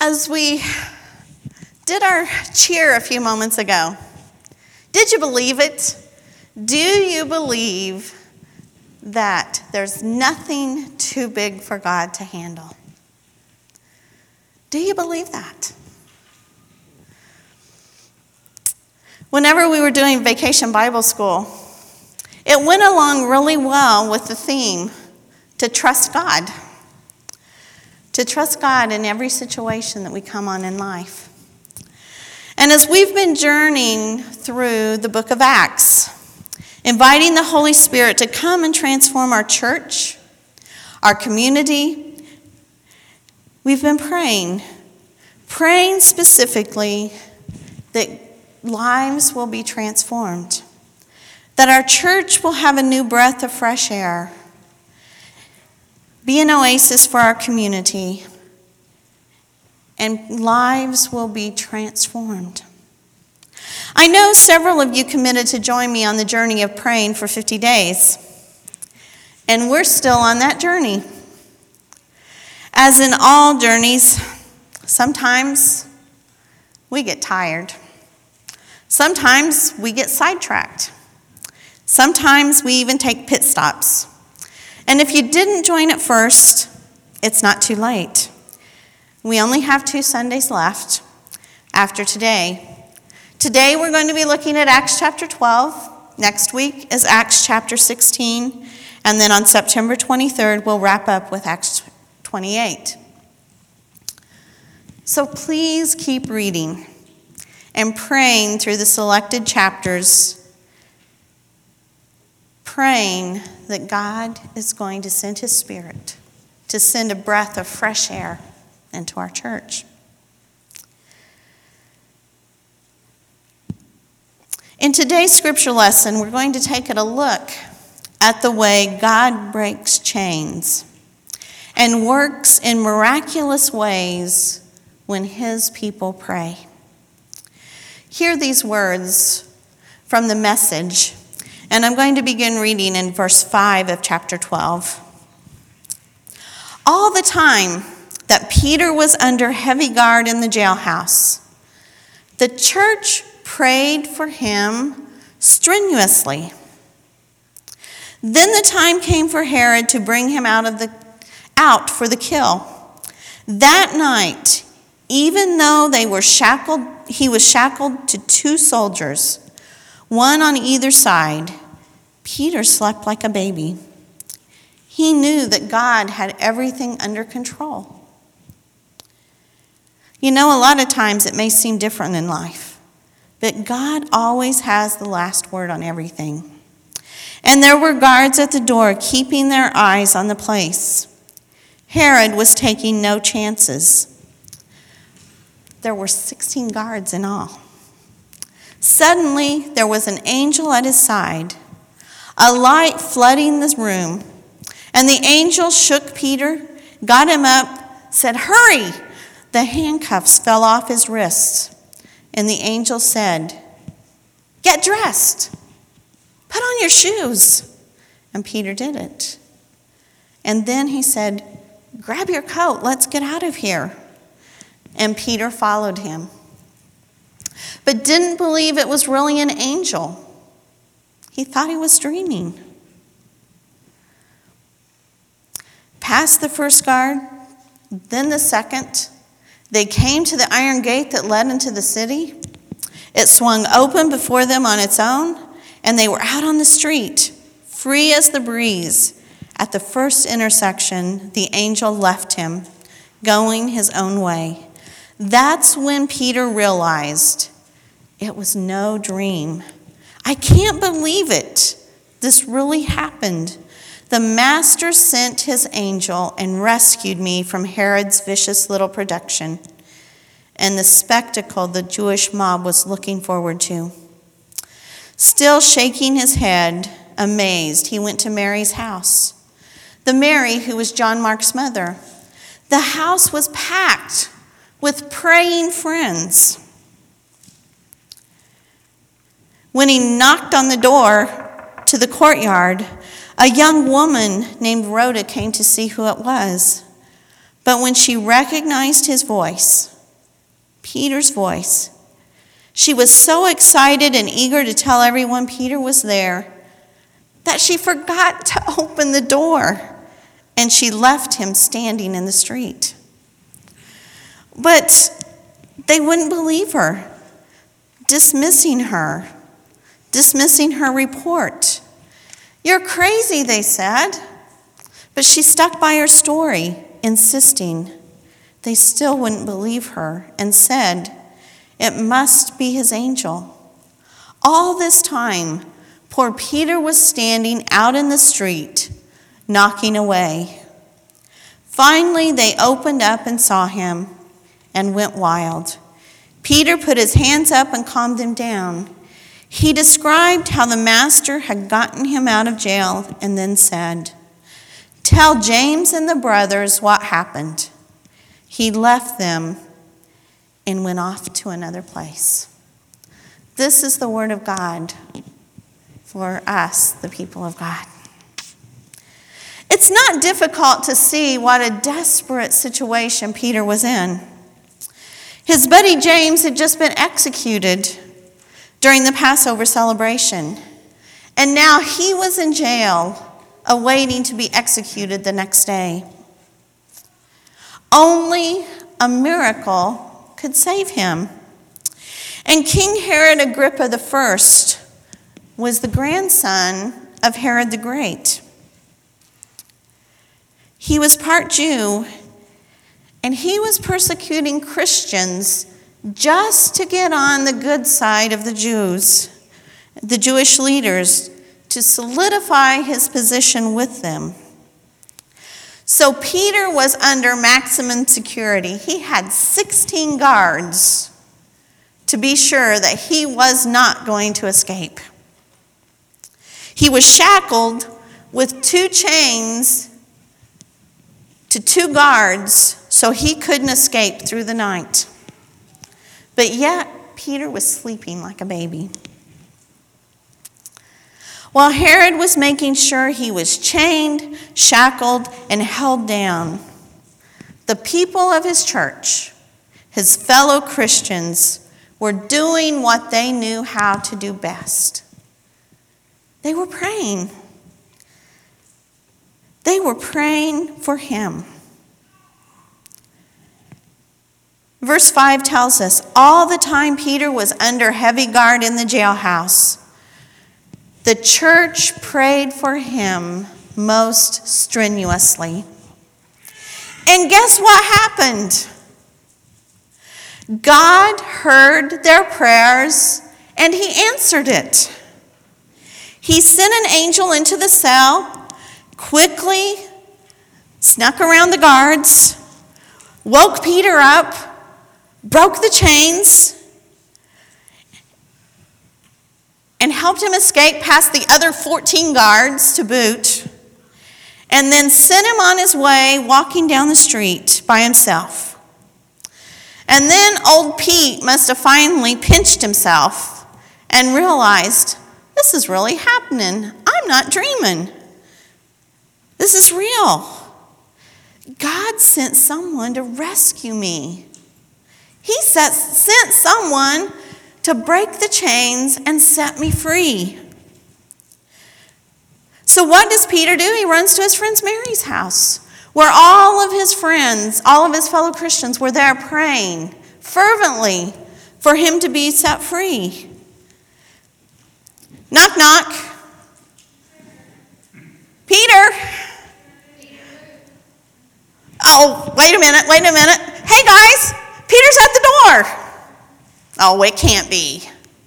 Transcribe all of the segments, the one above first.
As we did our cheer a few moments ago, did you believe it? Do you believe that there's nothing too big for God to handle? Do you believe that? Whenever we were doing Vacation Bible School, it went along really well with the theme to trust God. To trust God in every situation that we come on in life. And as we've been journeying through the book of Acts, inviting the Holy Spirit to come and transform our church, our community, we've been praying specifically that lives will be transformed, that our church will have a new breath of fresh air, be an oasis for our community, and lives will be transformed. I know several of you committed to join me on the journey of praying for 50 days, and we're still on that journey. As in all journeys, sometimes we get tired. Sometimes we get sidetracked. Sometimes we even take pit stops. And if you didn't join at first, it's not too late. We only have 2 Sundays left after today. Today we're going to be looking at Acts chapter 12. Next week is Acts chapter 16. And then on September 23rd, we'll wrap up with Acts 28. So please keep reading and praying through the selected chapters, praying that God is going to send his Spirit to send a breath of fresh air into our church. In today's scripture lesson, we're going to take a look at the way God breaks chains and works in miraculous ways when his people pray. Hear these words from the Message. And I'm going to begin reading in verse 5 of chapter 12. All the time that Peter was under heavy guard in the jailhouse, the church prayed for him strenuously. Then the time came for Herod to bring him out for the kill. That night, even though he was shackled to 2 soldiers, one on either side, Peter slept like a baby. He knew that God had everything under control. You know, a lot of times it may seem different in life, but God always has the last word on everything. And there were guards at the door keeping their eyes on the place. Herod was taking no chances. There were 16 guards in all. Suddenly, there was an angel at his side, a light flooding the room. And the angel shook Peter, got him up, said, "Hurry!" The handcuffs fell off his wrists. And the angel said, "Get dressed. Put on your shoes." And Peter did it. And then he said, "Grab your coat. Let's get out of here." And Peter followed him, but didn't believe it was really an angel. He thought he was dreaming. Past the first guard, then the second, they came to the iron gate that led into the city. It swung open before them on its own, and they were out on the street, free as the breeze. At the first intersection, the angel left him, going his own way. That's when Peter realized it was no dream. I can't believe it. This really happened. The master sent his angel and rescued me from Herod's vicious little production and the spectacle the Jewish mob was looking forward to. Still shaking his head, amazed, he went to Mary's house. The Mary who was John Mark's mother. The house was packed with praying friends. When he knocked on the door to the courtyard, a young woman named Rhoda came to see who it was. But when she recognized his voice, Peter's voice, she was so excited and eager to tell everyone Peter was there that she forgot to open the door, and she left him standing in the street. But they wouldn't believe her, dismissing her report. "You're crazy," they said. But she stuck by her story, insisting. They still wouldn't believe her and said, "It must be his angel." All this time, poor Peter was standing out in the street, knocking away. Finally, they opened up and saw him and went wild. Peter put his hands up and calmed them down. He described how the master had gotten him out of jail and then said, "Tell James and the brothers what happened." He left them and went off to another place. This is the word of God for us, the people of God. It's not difficult to see what a desperate situation Peter was in. His buddy James had just been executed during the Passover celebration, and now he was in jail, awaiting to be executed the next day. Only a miracle could save him. And King Herod Agrippa I was the grandson of Herod the Great. He was part Jew, and he was persecuting Christians just to get on the good side of the Jews, the Jewish leaders, to solidify his position with them. So Peter was under maximum security. He had 16 guards to be sure that he was not going to escape. He was shackled with 2 chains to 2 guards so he couldn't escape through the night. But yet, Peter was sleeping like a baby. While Herod was making sure he was chained, shackled, and held down, the people of his church, his fellow Christians, were doing what they knew how to do best. They were praying. They were praying for him. Verse 5 tells us, all the time Peter was under heavy guard in the jailhouse, the church prayed for him most strenuously. And guess what happened? God heard their prayers and he answered it. He sent an angel into the cell, quickly snuck around the guards, woke Peter up, broke the chains, and helped him escape past the other 14 guards to boot, and then sent him on his way walking down the street by himself. And then old Pete must have finally pinched himself and realized, this is really happening. I'm not dreaming. This is real. God sent someone to rescue me. He sent someone to break the chains and set me free. So what does Peter do? He runs to his friend Mary's house, where all of his friends, all of his fellow Christians were there praying fervently for him to be set free. Knock, knock. Peter. Oh, wait a minute. Hey, guys, Peter's at the door. Oh, it can't be.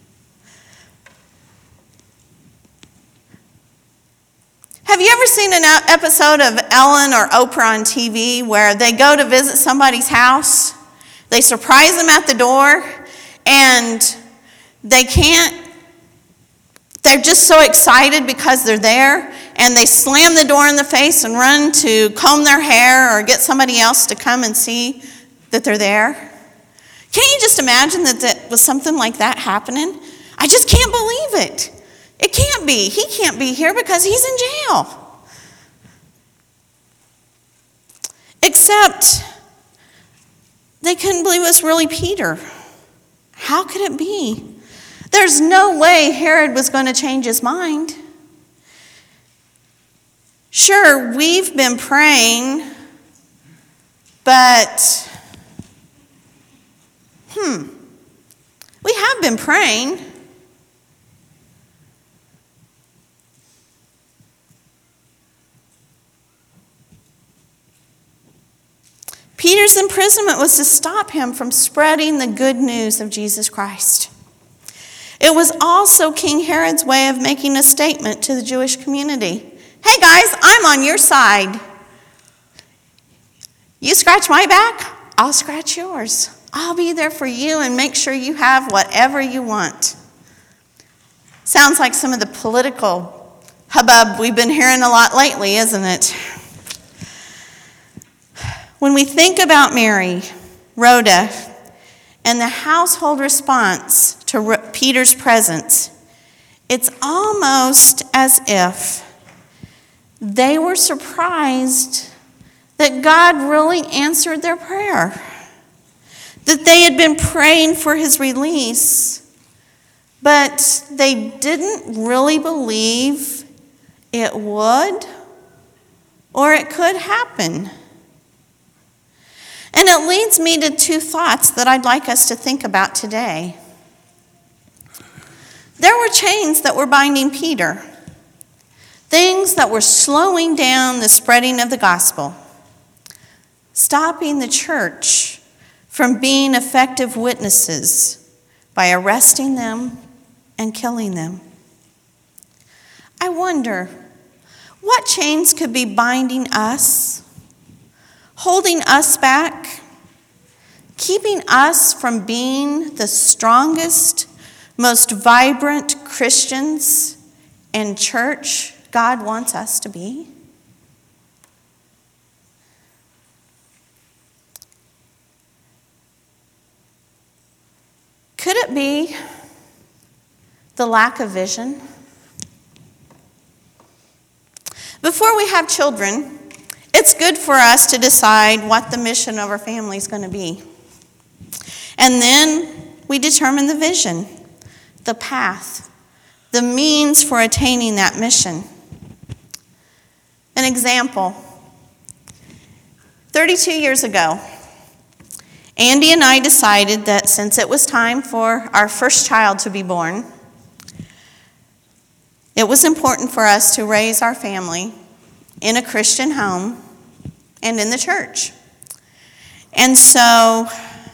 Have you ever seen an episode of Ellen or Oprah on TV where they go to visit somebody's house, they surprise them at the door, and they're just so excited because they're there, and they slam the door in the face and run to comb their hair or get somebody else to come and see that they're there? Can't you just imagine that was something like that happening? I just can't believe it. It can't be. He can't be here because he's in jail. Except they couldn't believe it was really Peter. How could it be? There's no way Herod was going to change his mind. Sure, we've been praying, but we have been praying. Peter's imprisonment was to stop him from spreading the good news of Jesus Christ. It was also King Herod's way of making a statement to the Jewish community. Hey guys, I'm on your side. You scratch my back, I'll scratch yours. I'll be there for you and make sure you have whatever you want. Sounds like some of the political hubbub we've been hearing a lot lately, isn't it? When we think about Mary, Rhoda, and the household response to Peter's presence, it's almost as if they were surprised that God really answered their prayer, that they had been praying for his release, but they didn't really believe it would or it could happen. And it leads me to two thoughts that I'd like us to think about today. There were chains that were binding Peter, things that were slowing down the spreading of the gospel, stopping the church from being effective witnesses by arresting them and killing them. I wonder, what chains could be binding us, holding us back, keeping us from being the strongest, most vibrant Christians and church God wants us to be? Could it be the lack of vision? Before we have children, it's good for us to decide what the mission of our family is going to be. And then we determine the vision, the path, the means for attaining that mission. An example, 32 years ago, Andy and I decided that since it was time for our first child to be born, it was important for us to raise our family in a Christian home and in the church. And so,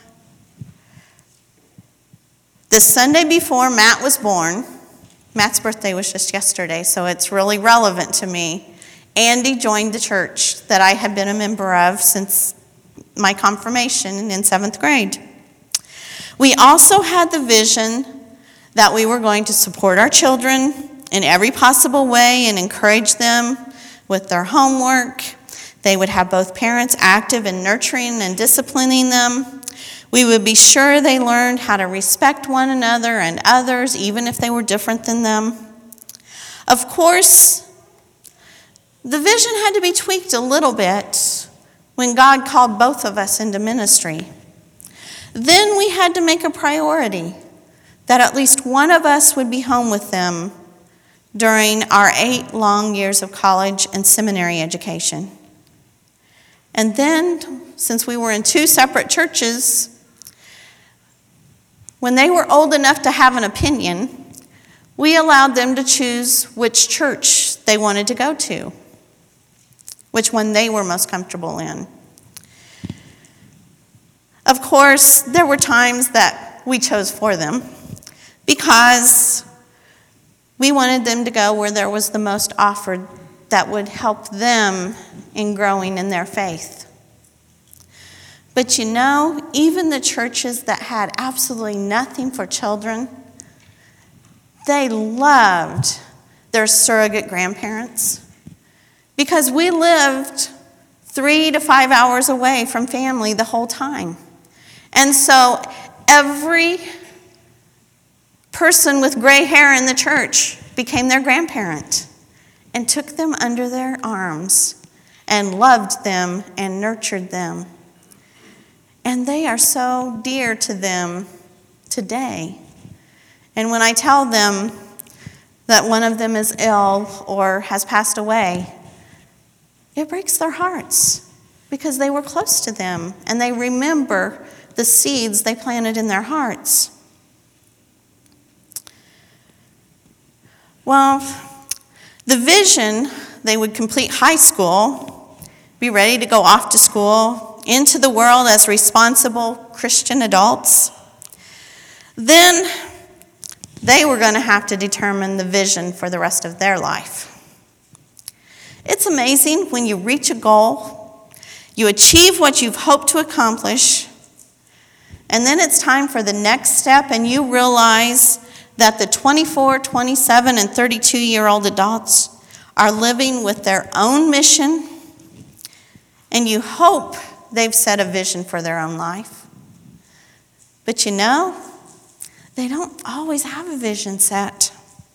the Sunday before Matt was born, Matt's birthday was just yesterday, so it's really relevant to me, Andy joined the church that I had been a member of since my confirmation in 7th grade. We also had the vision that we were going to support our children in every possible way and encourage them with their homework. They would have both parents active in nurturing and disciplining them. We would be sure they learned how to respect one another and others, even if they were different than them. Of course, the vision had to be tweaked a little bit when God called both of us into ministry. Then we had to make a priority that at least one of us would be home with them during our 8 long years of college and seminary education. And then, since we were in 2 separate churches, when they were old enough to have an opinion, we allowed them to choose which church they wanted to go to, which one they were most comfortable in. Of course, there were times that we chose for them because we wanted them to go where there was the most offered that would help them in growing in their faith. But you know, even the churches that had absolutely nothing for children, they loved their surrogate grandparents because we lived 3 to 5 hours away from family the whole time. And so every person with gray hair in the church became their grandparent and took them under their arms and loved them and nurtured them. And they are so dear to them today. And when I tell them that one of them is ill or has passed away, it breaks their hearts because they were close to them and they remember the seeds they planted in their hearts. Well, the vision, they would complete high school, be ready to go off to school, into the world as responsible Christian adults. Then they were going to have to determine the vision for the rest of their life. It's amazing when you reach a goal, you achieve what you've hoped to accomplish, and then it's time for the next step, and you realize that the 24, 27, and 32-year-old adults are living with their own mission, and you hope they've set a vision for their own life. But you know, they don't always have a vision set.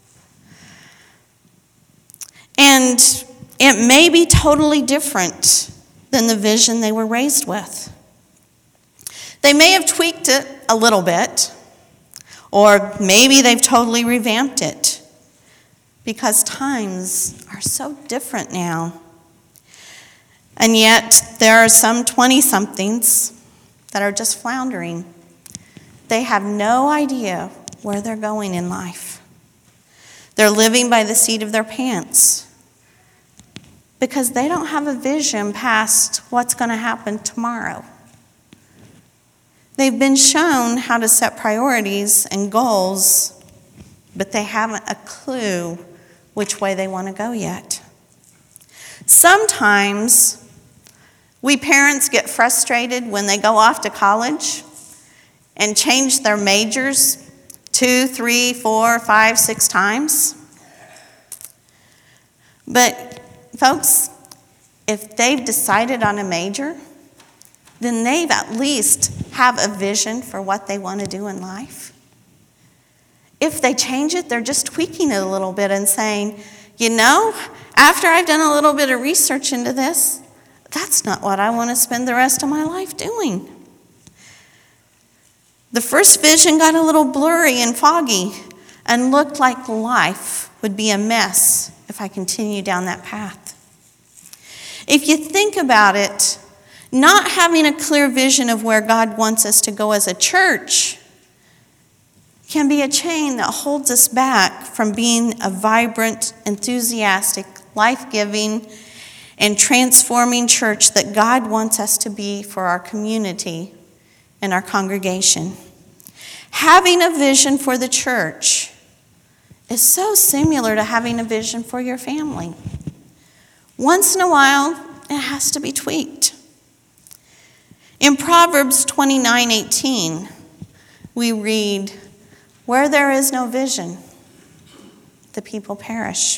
And it may be totally different than the vision they were raised with. They may have tweaked it a little bit, or maybe they've totally revamped it, because times are so different now. And yet, there are some 20-somethings that are just floundering. They have no idea where they're going in life. They're living by the seat of their pants because they don't have a vision past what's going to happen tomorrow. They've been shown how to set priorities and goals, but they haven't a clue which way they want to go yet. Sometimes we parents get frustrated when they go off to college and change their majors 2, 3, 4, 5, 6 times. But folks, if they've decided on a major, then they've at least have a vision for what they want to do in life. If they change it, they're just tweaking it a little bit and saying, you know, after I've done a little bit of research into this, that's not what I want to spend the rest of my life doing. The first vision got a little blurry and foggy and looked like life would be a mess if I continue down that path. If you think about it, not having a clear vision of where God wants us to go as a church can be a chain that holds us back from being a vibrant, enthusiastic, life-giving, and transforming church that God wants us to be for our community and our congregation. Having a vision for the church is so similar to having a vision for your family. Once in a while, it has to be tweaked. In Proverbs 29:18, we read, "Where there is no vision, the people perish."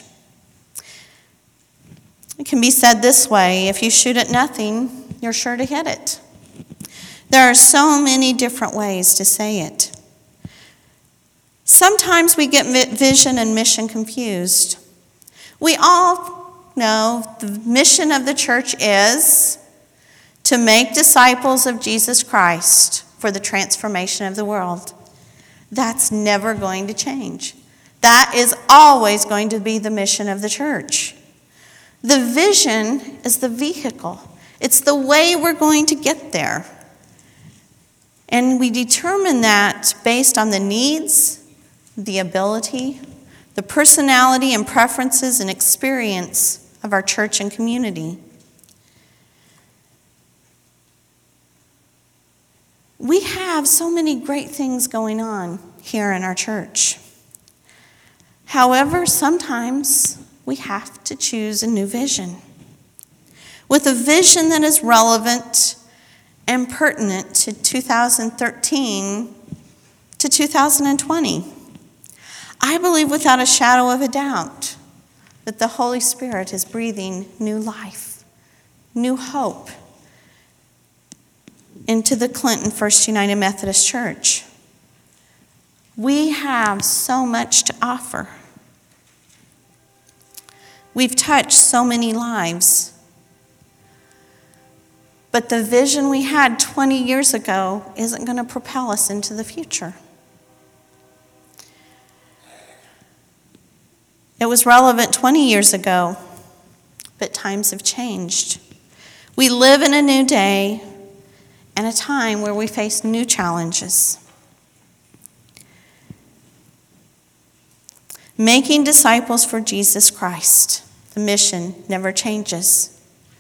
It can be said this way: if you shoot at nothing, you're sure to hit it. There are so many different ways to say it. Sometimes we get vision and mission confused. We all know the mission of the church is to make disciples of Jesus Christ for the transformation of the world. That's never going to change. That is always going to be the mission of the church. The vision is the vehicle. It's the way we're going to get there. And we determine that based on the needs, the ability, the personality and preferences and experience of our church and community. We have so many great things going on here in our church. However, sometimes we have to choose a new vision. With a vision that is relevant and pertinent to 2013 to 2020. I believe without a shadow of a doubt that the Holy Spirit is breathing new life, new hope into the Clinton First United Methodist Church. We have so much to offer. We've touched so many lives. But the vision we had 20 years ago isn't going to propel us into the future. It was relevant 20 years ago, but times have changed. We live in a new day and a time where we face new challenges. Making disciples for Jesus Christ, the mission never changes.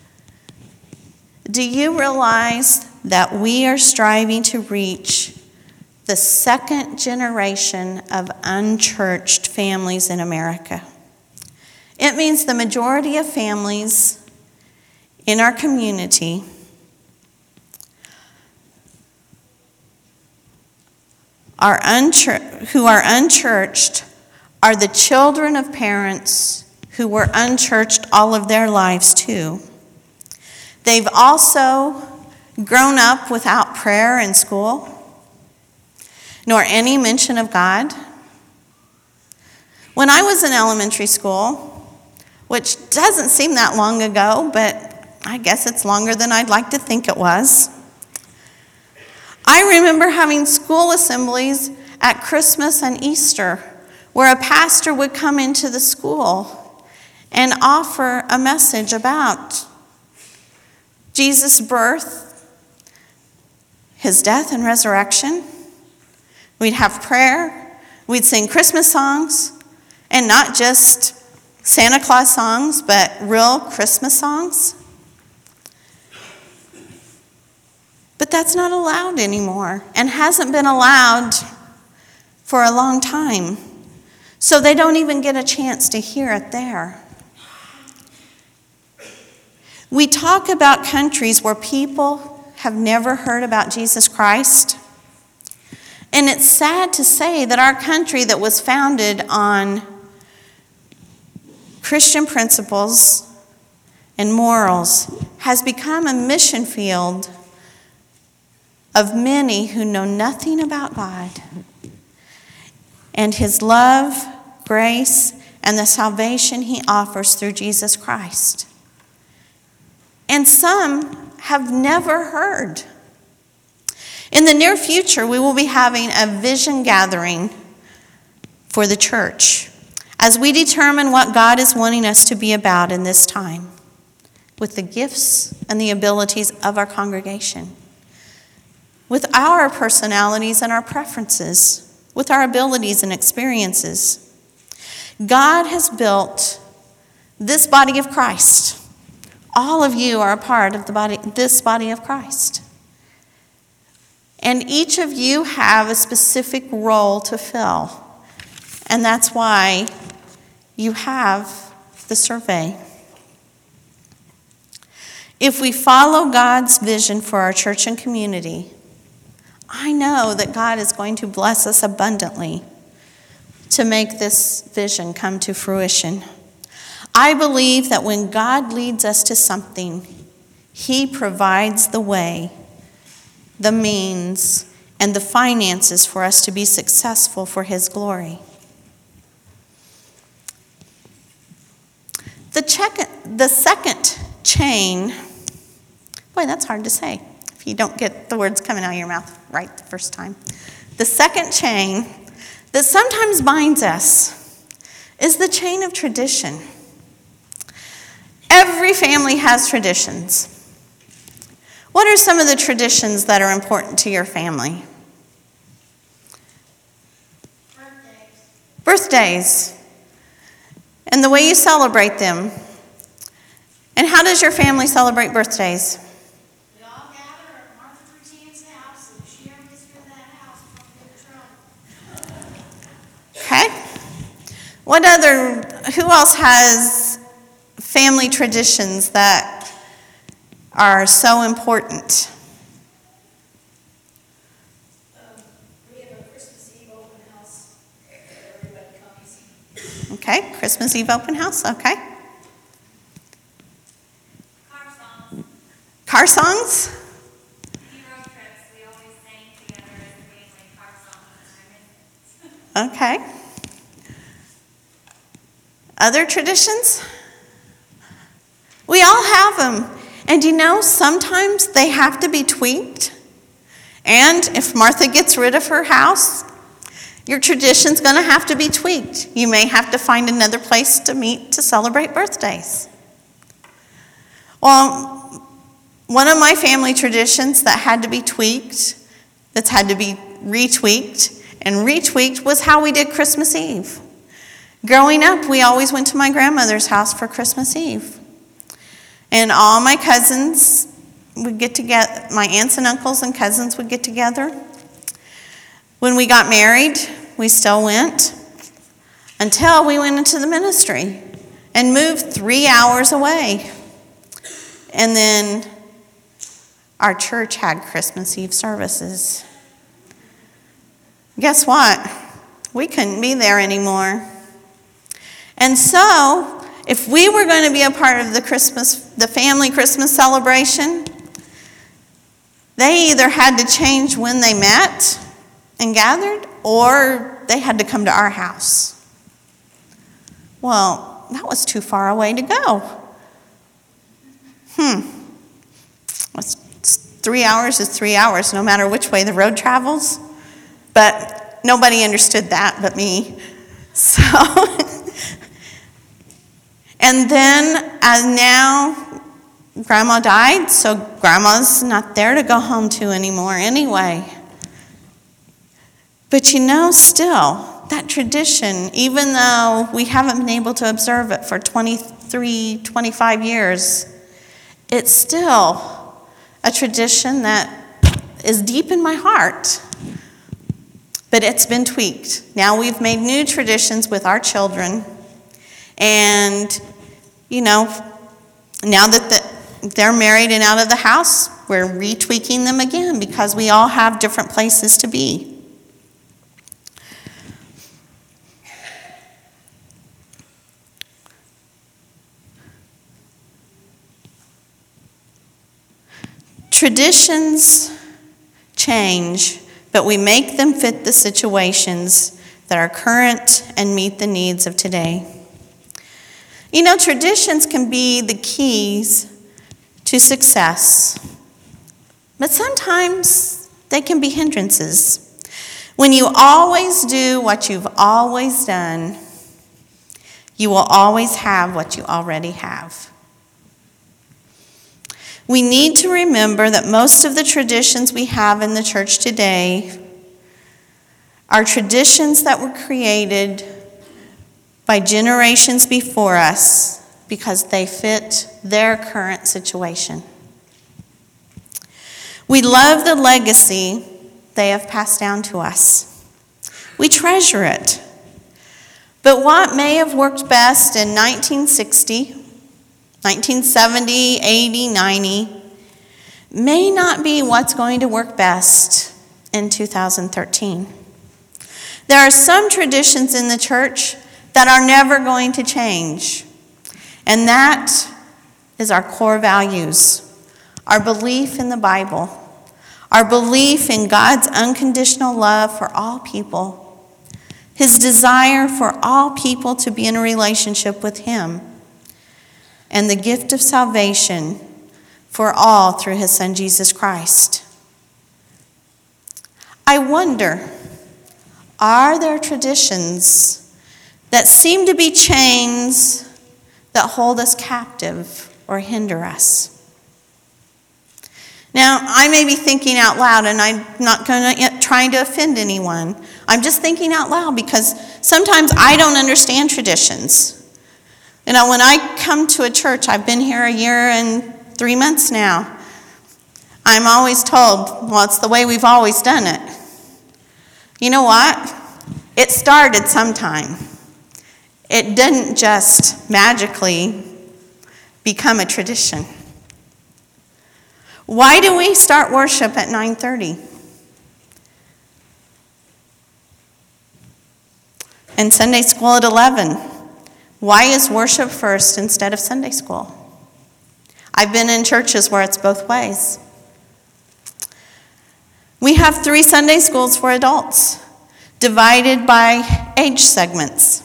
Do you realize that we are striving to reach the second generation of unchurched families in America? It means the majority of families in our community who are unchurched are the children of parents who were unchurched all of their lives too. They've also grown up without prayer in school, nor any mention of God. When I was in elementary school, which doesn't seem that long ago, but I guess it's longer than I'd like to think it was, I remember having school assemblies at Christmas and Easter where a pastor would come into the school and offer a message about Jesus' birth, his death and resurrection. We'd have prayer, we'd sing Christmas songs, and not just Santa Claus songs, but real Christmas songs. But that's not allowed anymore and hasn't been allowed for a long time. So they don't even get a chance to hear it there. We talk about countries where people have never heard about Jesus Christ. And it's sad to say that our country that was founded on Christian principles and morals has become a mission field of many who know nothing about God and his love, grace, and the salvation he offers through Jesus Christ. And some have never heard. In the near future, we will be having a vision gathering for the church as we determine what God is wanting us to be about in this time with the gifts and the abilities of our congregation, with our personalities and our preferences, with our abilities and experiences. God has built this body of Christ. All of you are a part of this body of Christ. And each of you have a specific role to fill. And that's why you have the survey. If we follow God's vision for our church and community, I know that God is going to bless us abundantly to make this vision come to fruition. I believe that when God leads us to something, he provides the way, the means, and the finances for us to be successful for his glory. The second chain, boy, that's hard to say if you don't get the words coming out of your mouth right the first time. The second chain that sometimes binds us is the chain of tradition. Every family has traditions. What are some of the traditions that are important to your family? Birthdays. And the way you celebrate them. And how does your family celebrate birthdays? We all gather at Martha Rutin's house and share history of that house from the Okay. Who else has family traditions that are so important? We have a Christmas Eve open house where everybody comes. Okay, Christmas Eve open house, okay. Car songs? Road trips, we always sang together as a family car songs. Okay. Other traditions? We all have them. And sometimes they have to be tweaked. And if Martha gets rid of her house, your tradition's going to have to be tweaked. You may have to find another place to meet to celebrate birthdays. Well, one of my family traditions that had to be tweaked, that's had to be retweaked, and retweaked was how we did Christmas Eve. Growing up, we always went to my grandmother's house for Christmas Eve. And all my cousins would get together, my aunts and uncles and cousins would get together. When we got married, we still went until we went into the ministry and moved 3 hours away. And then our church had Christmas Eve services. Guess what? We couldn't be there anymore. And so, if we were going to be a part of the family Christmas celebration, they either had to change when they met and gathered, or they had to come to our house. Well, that was too far away to go. 3 hours is 3 hours, no matter which way the road travels. But nobody understood that but me. So, and then now Grandma died, so Grandma's not there to go home to anymore anyway. But still, that tradition, even though we haven't been able to observe it for 23, 25 years, it's still a tradition that is deep in my heart. But it's been tweaked. Now we've made new traditions with our children. And, now that they're married and out of the house, we're retweaking them again because we all have different places to be. Traditions change, but we make them fit the situations that are current and meet the needs of today. Traditions can be the keys to success, but sometimes they can be hindrances. When you always do what you've always done, you will always have what you already have. We need to remember that most of the traditions we have in the church today are traditions that were created by generations before us because they fit their current situation. We love the legacy they have passed down to us. We treasure it. But what may have worked best in 1960, 1970, 80, 90, may not be what's going to work best in 2013. There are some traditions in the church that are never going to change, and that is our core values, our belief in the Bible, our belief in God's unconditional love for all people, His desire for all people to be in a relationship with Him, and the gift of salvation for all through His Son, Jesus Christ. I wonder, are there traditions that seem to be chains that hold us captive or hinder us? Now, I may be thinking out loud, and I'm not trying to offend anyone. I'm just thinking out loud because sometimes I don't understand traditions. When I come to a church, I've been here 1 year and 3 months now, I'm always told, well, it's the way we've always done it. You know what? It started sometime. It didn't just magically become a tradition. Why do we start worship at 9:30? And Sunday school at 11? Why is worship first instead of Sunday school? I've been in churches where it's both ways. We have 3 Sunday schools for adults, divided by age segments.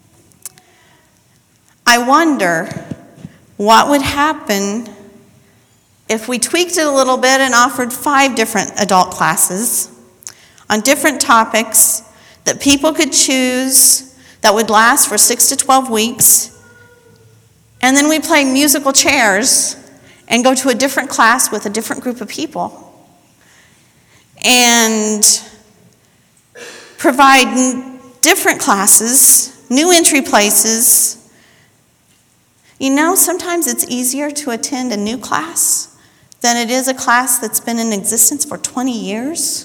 I wonder what would happen if we tweaked it a little bit and offered 5 different adult classes on different topics that people could choose that would last for 6 to 12 weeks, and then we play musical chairs and go to a different class with a different group of people and provide different classes, new entry places. You know, sometimes it's easier to attend a new class than it is a class that's been in existence for 20 years.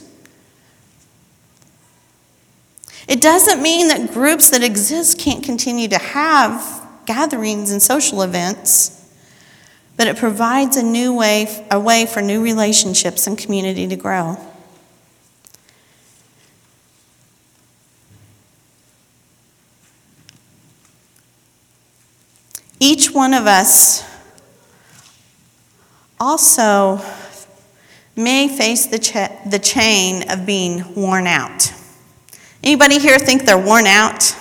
It doesn't mean that groups that exist can't continue to have gatherings and social events, but it provides a way for new relationships and community to grow. Each one of us also may face the chain of being worn out. Anybody here think they're worn out?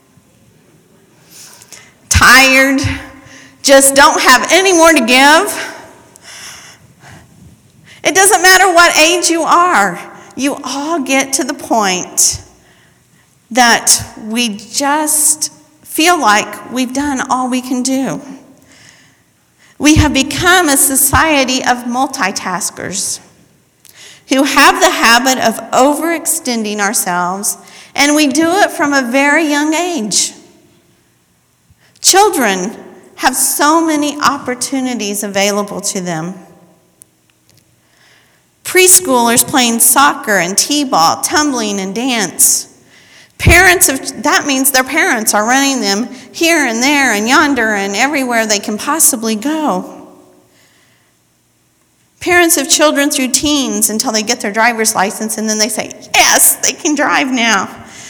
Tired? Just don't have any more to give? It doesn't matter what age you are. You all get to the point that we just feel like we've done all we can do. We have become a society of multitaskers who have the habit of overextending ourselves, and we do it from a very young age. Children have so many opportunities available to them. Preschoolers playing soccer and t-ball, tumbling and dance. That means their parents are running them here and there and yonder and everywhere they can possibly go. Parents of children through teens until they get their driver's license, and then they say, yes, they can drive now.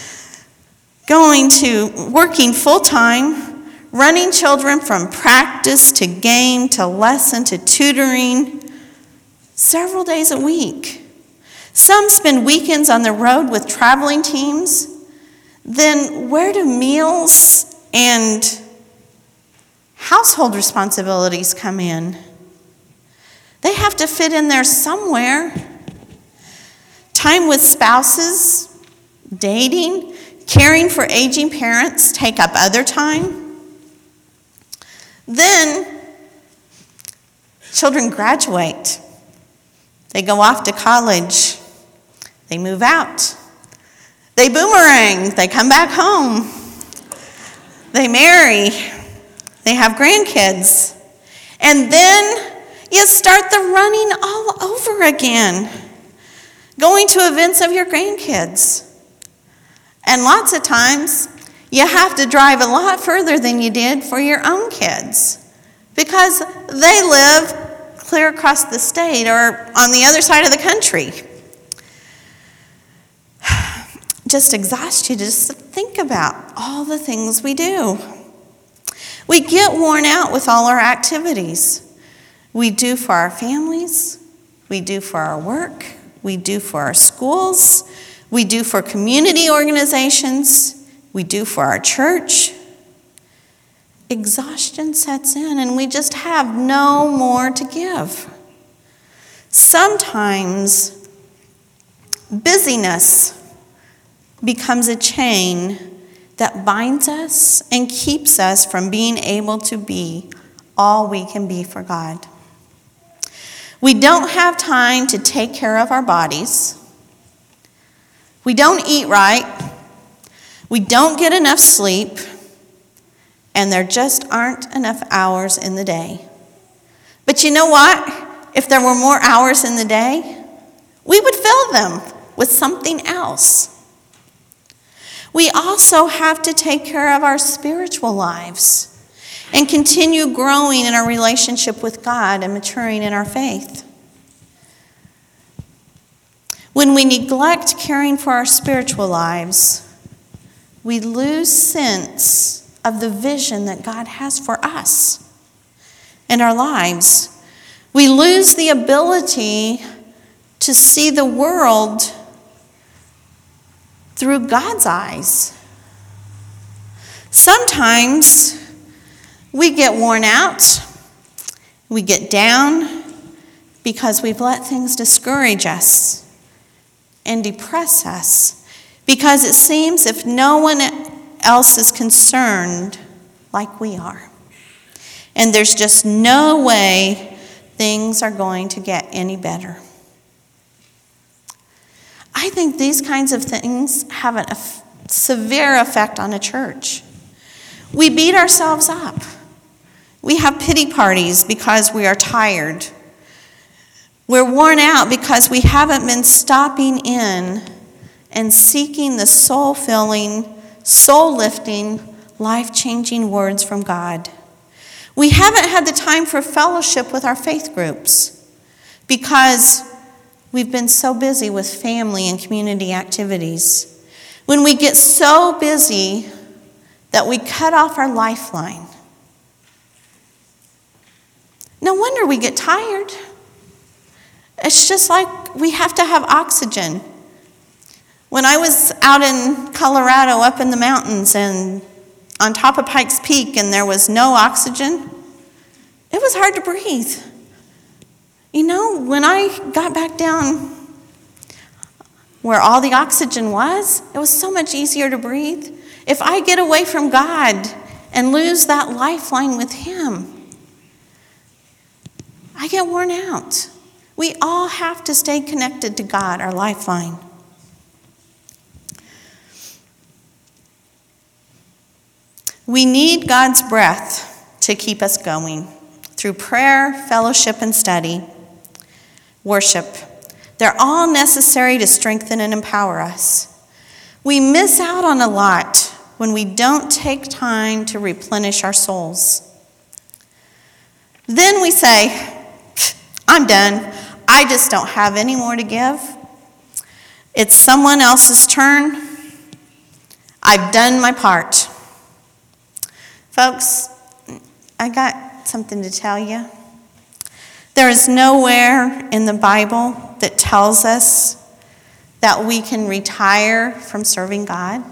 Working full-time, running children from practice to game to lesson to tutoring several days a week. Some spend weekends on the road with traveling teams. Then where do meals and household responsibilities come in? They have to fit in there somewhere. Time with spouses, dating, caring for aging parents take up other time. Then children graduate. They go off to college. They move out. They boomerang. They come back home. They marry. They have grandkids. And then you start the running all over again, going to events of your grandkids. And lots of times, you have to drive a lot further than you did for your own kids because they live clear across the state or on the other side of the country. Just exhaust you to just think about all the things we do. We get worn out with all our activities. We do for our families, we do for our work, we do for our schools, we do for community organizations, we do for our church. Exhaustion sets in and we just have no more to give. Sometimes busyness becomes a chain that binds us and keeps us from being able to be all we can be for God. We don't have time to take care of our bodies. We don't eat right. We don't get enough sleep. And there just aren't enough hours in the day. But you know what? If there were more hours in the day, we would fill them with something else. We also have to take care of our spiritual lives and continue growing in our relationship with God and maturing in our faith. When we neglect caring for our spiritual lives, we lose sense of the vision that God has for us and our lives. We lose the ability to see the world through God's eyes. Sometimes we get worn out, we get down, because we've let things discourage us and depress us, because it seems if no one else is concerned like we are. And there's just no way things are going to get any better. I think these kinds of things have a severe effect on a church. We beat ourselves up. We have pity parties because we are tired. We're worn out because we haven't been stopping in and seeking the soul-filling, soul-lifting, life-changing words from God. We haven't had the time for fellowship with our faith groups because we've been so busy with family and community activities. When we get so busy that we cut off our lifeline. No wonder we get tired. It's just like we have to have oxygen. When I was out in Colorado, up in the mountains and on top of Pikes Peak, and there was no oxygen, it was hard to breathe. You know, when I got back down where all the oxygen was, it was so much easier to breathe. If I get away from God and lose that lifeline with Him, I get worn out. We all have to stay connected to God, our lifeline. We need God's breath to keep us going through prayer, fellowship, and study, worship. They're all necessary to strengthen and empower us. We miss out on a lot when we don't take time to replenish our souls. Then we say, I'm done. I just don't have any more to give. It's someone else's turn. I've done my part. Folks, I got something to tell you. There is nowhere in the Bible that tells us that we can retire from serving God.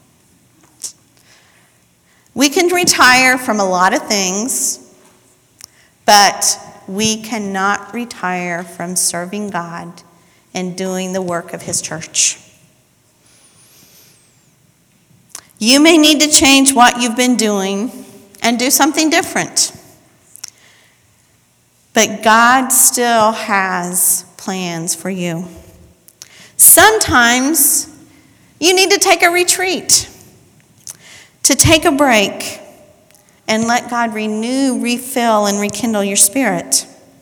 We can retire from a lot of things, but we cannot retire from serving God and doing the work of His church. You may need to change what you've been doing and do something different. But God still has plans for you. Sometimes you need to take a retreat, to take a break, and let God renew, refill, and rekindle your spirit.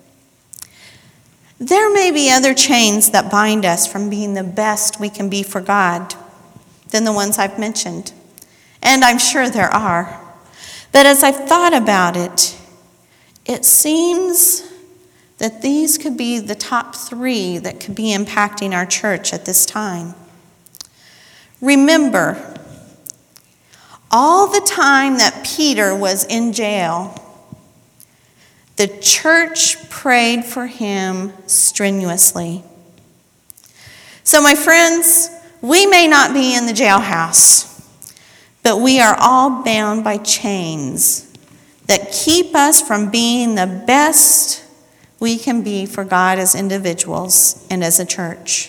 There may be other chains that bind us from being the best we can be for God than the ones I've mentioned. And I'm sure there are. But as I've thought about it, it seems that these could be the top 3 that could be impacting our church at this time. Remember, all the time that Peter was in jail, the church prayed for him strenuously. So, my friends, we may not be in the jailhouse, but we are all bound by chains that keep us from being the best we can be for God as individuals and as a church.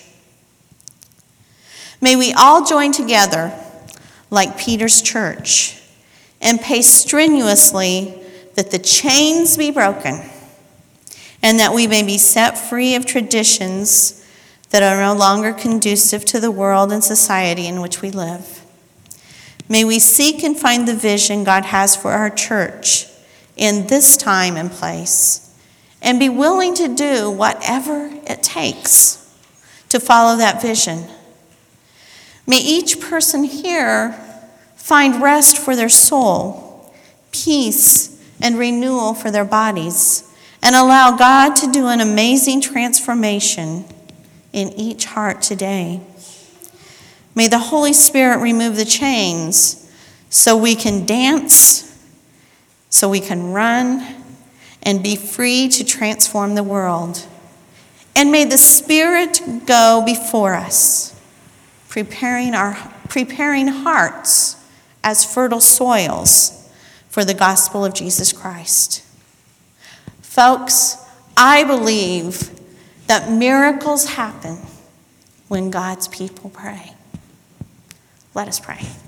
May we all join together like Peter's church and pray strenuously that the chains be broken and that we may be set free of traditions that are no longer conducive to the world and society in which we live. May we seek and find the vision God has for our church in this time and place, and be willing to do whatever it takes to follow that vision. May each person here find rest for their soul, peace, and renewal for their bodies, and allow God to do an amazing transformation in each heart today. May the Holy Spirit remove the chains so we can dance, so we can run, and be free to transform the world. And may the Spirit go before us, preparing hearts as fertile soils for the gospel of Jesus Christ. Folks, I believe that miracles happen when God's people pray. Let us pray.